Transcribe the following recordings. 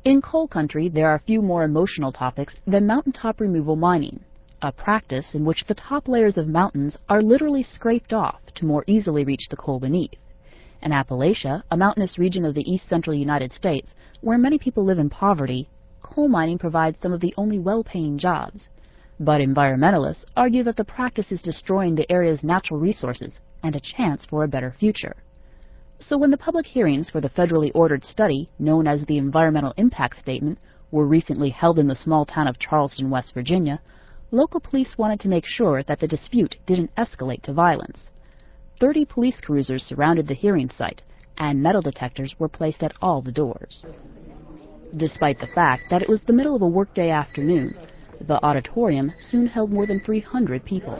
In coal country, there are few more emotional topics than mountaintop removal mining, a practice in which the top layers of mountains are literally scraped off to more easily reach the coal beneath. In Appalachia, a mountainous region of the east-central United States, where many people live in poverty, coal mining provides some of the only well-paying jobs. But environmentalists argue that the practice is destroying the area's natural resources and a chance for a better future. So when the public hearings for the federally ordered study, known as the Environmental Impact Statement, were recently held in the small town of Charleston, West Virginia, local police wanted to make sure that the dispute didn't escalate to violence. 30 police cruisers surrounded the hearing site, and metal detectors were placed at all the doors. Despite the fact that it was the middle of a workday afternoon, the auditorium soon held more than 300 people.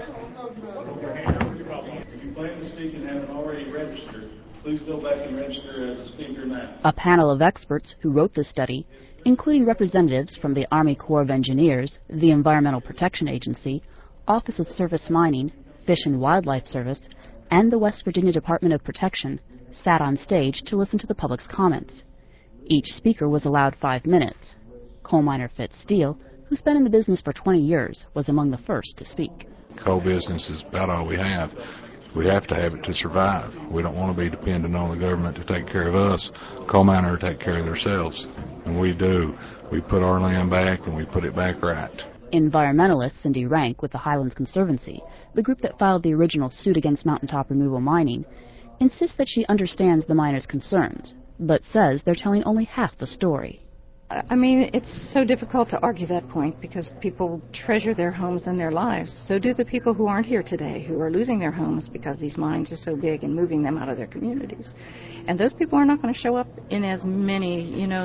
If you plan to speak and haven't already registered, please go back and register as a speaker now. A panel of experts who wrote the study, including representatives from the Army Corps of Engineers, the Environmental Protection Agency, Office of Surface Mining, Fish and Wildlife Service, and the West Virginia Department of Protection, sat on stage to listen to the public's comments. Each speaker was allowed 5 minutes. Coal miner Fitz Steele, who's been in the business for 20 years, was among the first to speak. Coal business is about all we have. We have to have it to survive. We don't want to be dependent on the government to take care of us. Coal miners take care of themselves, and we do. We put our land back, and we put it back right. Environmentalist Cindy Rank with the Highlands Conservancy, the group that filed the original suit against mountaintop removal mining, insists that she understands the miners' concerns, but says they're telling only half the story. I mean, it's so difficult to argue that point because people treasure their homes and their lives. So do the people who aren't here today, who are losing their homes because these mines are so big and moving them out of their communities. And those people are not going to show up in as many,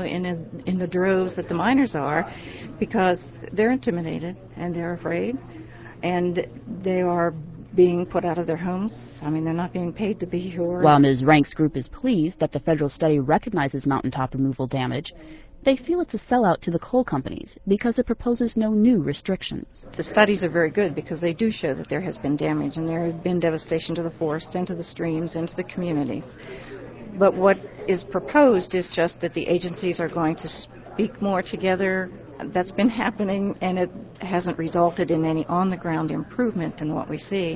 in the droves that the miners are, because they're intimidated and they're afraid and they are being put out of their homes. I mean, they're not being paid to be here. While Ms. Rank's group is pleased that the federal study recognizes mountaintop removal damage, they feel it's a sellout to the coal companies because it proposes no new restrictions. The studies are very good because they do show that there has been damage and there has been devastation to the forest and to the streams and to the communities. But what is proposed is just that the agencies are going to speak more together. That's been happening, and it hasn't resulted in any on-the-ground improvement in what we see.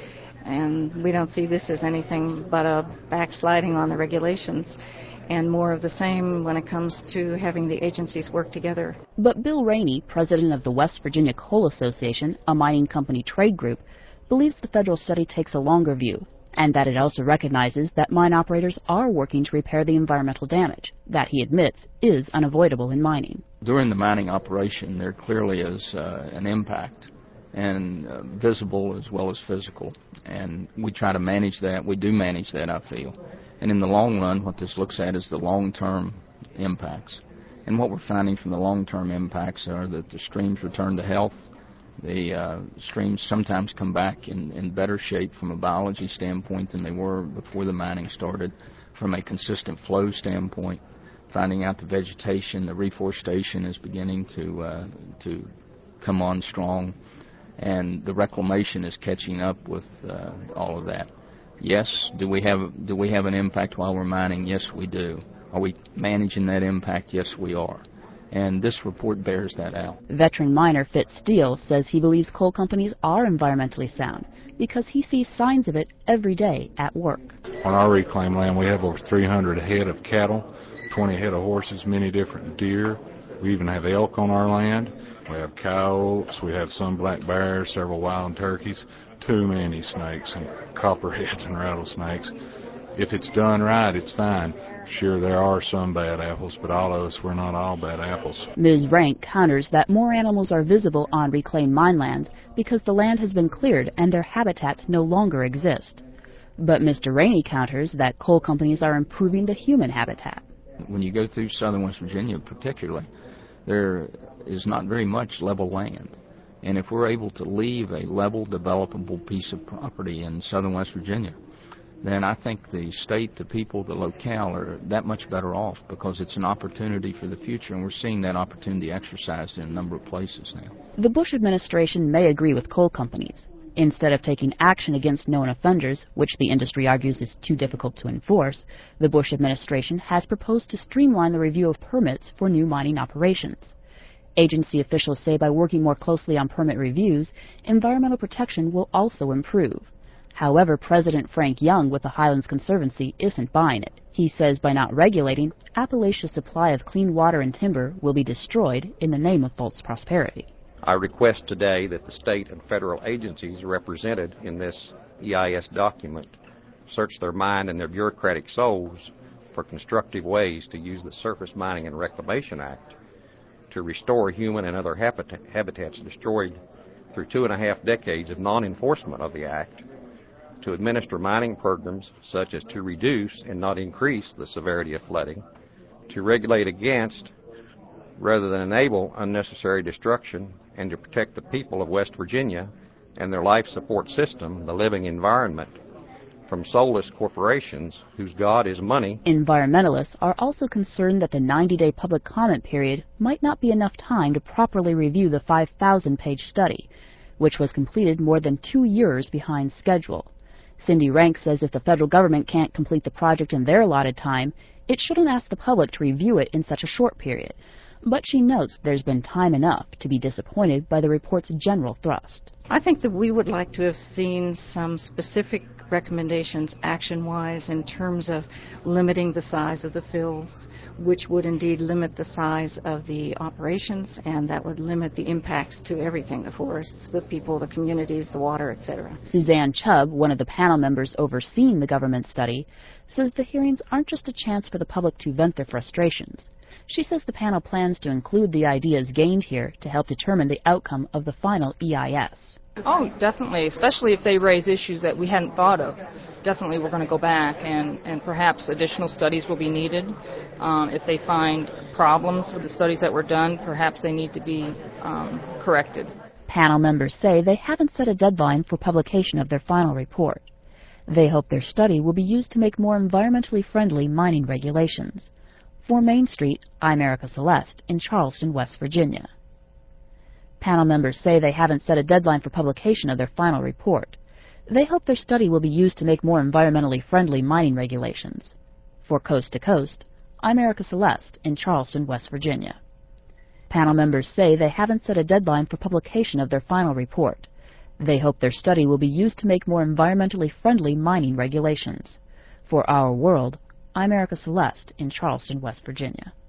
And we don't see this as anything but a backsliding on the regulations and more of the same when it comes to having the agencies work together. But Bill Rainey, president of the West Virginia Coal Association, a mining company trade group, believes the federal study takes a longer view, and that it also recognizes that mine operators are working to repair the environmental damage that he admits is unavoidable in mining. During the mining operation, there clearly is an impact, and visible as well as physical, and we try to manage that. We do manage that, I feel. And in the long run, what this looks at is the long-term impacts. And what we're finding from the long-term impacts are that the streams return to health. The streams sometimes come back in better shape from a biology standpoint than they were before the mining started. From a consistent flow standpoint, finding out the vegetation, the reforestation is beginning to come on strong, and the reclamation is catching up with all of that. Yes, do we have an impact while we're mining? Yes, we do. Are we managing that impact? Yes, we are. And this report bears that out. Veteran miner Fitz Steele says he believes coal companies are environmentally sound because he sees signs of it every day at work. On our reclaimed land, we have over 300 head of cattle, 20 head of horses, many different deer. We even have elk on our land. We have coyotes, we have some black bears, several wild turkeys, too many snakes and copperheads and rattlesnakes. If it's done right, it's fine. Sure, there are some bad apples, but all of us, we're not all bad apples. Ms. Rank counters that more animals are visible on reclaimed mine lands because the land has been cleared and their habitats no longer exist. But Mr. Rainey counters that coal companies are improving the human habitat. When you go through southern West Virginia particularly, there is not very much level land. And if we're able to leave a level, developable piece of property in southern West Virginia, then I think the state, the people, the locale are that much better off because it's an opportunity for the future, and we're seeing that opportunity exercised in a number of places now. The Bush administration may agree with coal companies, Instead of taking action against known offenders, which the industry argues is too difficult to enforce, the Bush administration has proposed to streamline the review of permits for new mining operations. Agency officials say by working more closely on permit reviews, environmental protection will also improve. However, President Frank Young with the Highlands Conservancy isn't buying it. He says by not regulating, Appalachia's supply of clean water and timber will be destroyed in the name of false prosperity. I request today that the state and federal agencies represented in this EIS document search their mind and their bureaucratic souls for constructive ways to use the Surface Mining and Reclamation Act to restore human and other habitats destroyed through 2.5 decades of non-enforcement of the Act, to administer mining programs such as to reduce and not increase the severity of flooding, to regulate against rather than enable unnecessary destruction, and to protect the people of West Virginia and their life support system, the living environment, from soulless corporations whose god is money. Environmentalists are also concerned that the 90-day public comment period might not be enough time to properly review the 5,000-page study, which was completed more than 2 years behind schedule. Cindy Rank says if the federal government can't complete the project in their allotted time, it shouldn't ask the public to review it in such a short period. But she notes there's been time enough to be disappointed by the report's general thrust. I think that we would like to have seen some specific recommendations action-wise in terms of limiting the size of the fills, which would indeed limit the size of the operations, and that would limit the impacts to everything, the forests, the people, the communities, the water, etc. Suzanne Chubb, one of the panel members overseeing the government study, says the hearings aren't just a chance for the public to vent their frustrations. She says the panel plans to include the ideas gained here to help determine the outcome of the final EIS. Oh, definitely, especially if they raise issues that we hadn't thought of. Definitely we're going to go back and perhaps additional studies will be needed. If they find problems with the studies that were done, perhaps they need to be corrected. Panel members say they haven't set a deadline for publication of their final report. They hope their study will be used to make more environmentally friendly mining regulations. For Main Street, I'm Erica Celeste in Charleston, West Virginia. Panel members say they haven't set a deadline for publication of their final report. They hope their study will be used to make more environmentally friendly mining regulations. For Coast to Coast, I'm Erica Celeste in Charleston, West Virginia. Panel members say they haven't set a deadline for publication of their final report. They hope their study will be used to make more environmentally friendly mining regulations. For Our World, I'm Erica Celeste in Charleston, West Virginia.